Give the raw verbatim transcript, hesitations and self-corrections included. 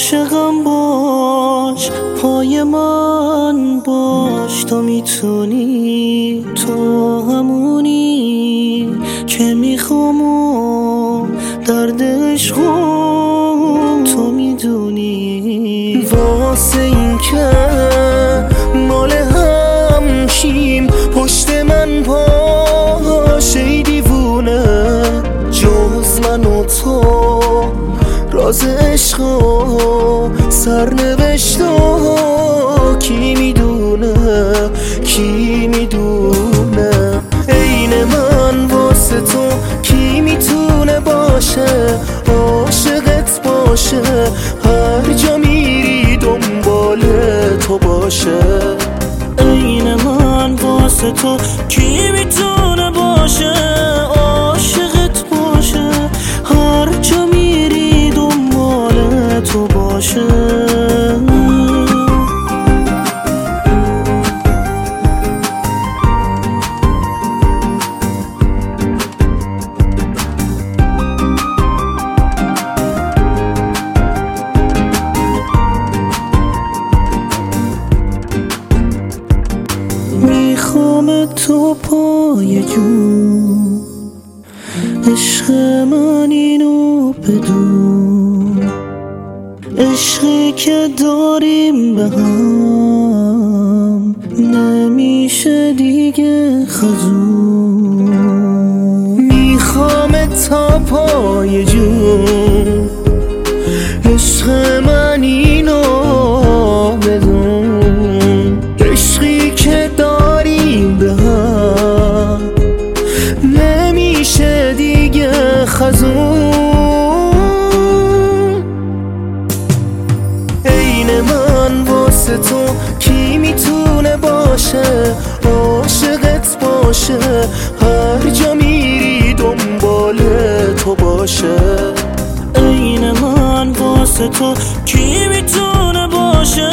عاشقم باش، پای من باش. تو میتونی، تو همونی که میخوام و درد عشقم تو میدونی. واسه این که مال هم شیم، پشت من باش ای دیوونه. جز من و تو راز عشق و سرنوشت و کی میدونه، کی میدونه. عین من واسه تو کی میتونه باشه، عاشقت باشه، هر جا میری دنبال تو باشه. عین من واسه تو کی میتونه باشه، عاشقت باشه، هر جا میری دنبال تو باشه. میخوام تو پای جون، عشق من اینو بدون. عشقی که داریم به هم نمیشه دیگه خزون. میخوام تا پای جون، عشق من اینو بدون. عشقی که داریم به هم نمیشه دیگه خزون. عین من واسه تو کی میتونه باشه، عاشقت باشه، هر جا میری دنبال تو باشه. عین من واسه تو کی میتونه باشه،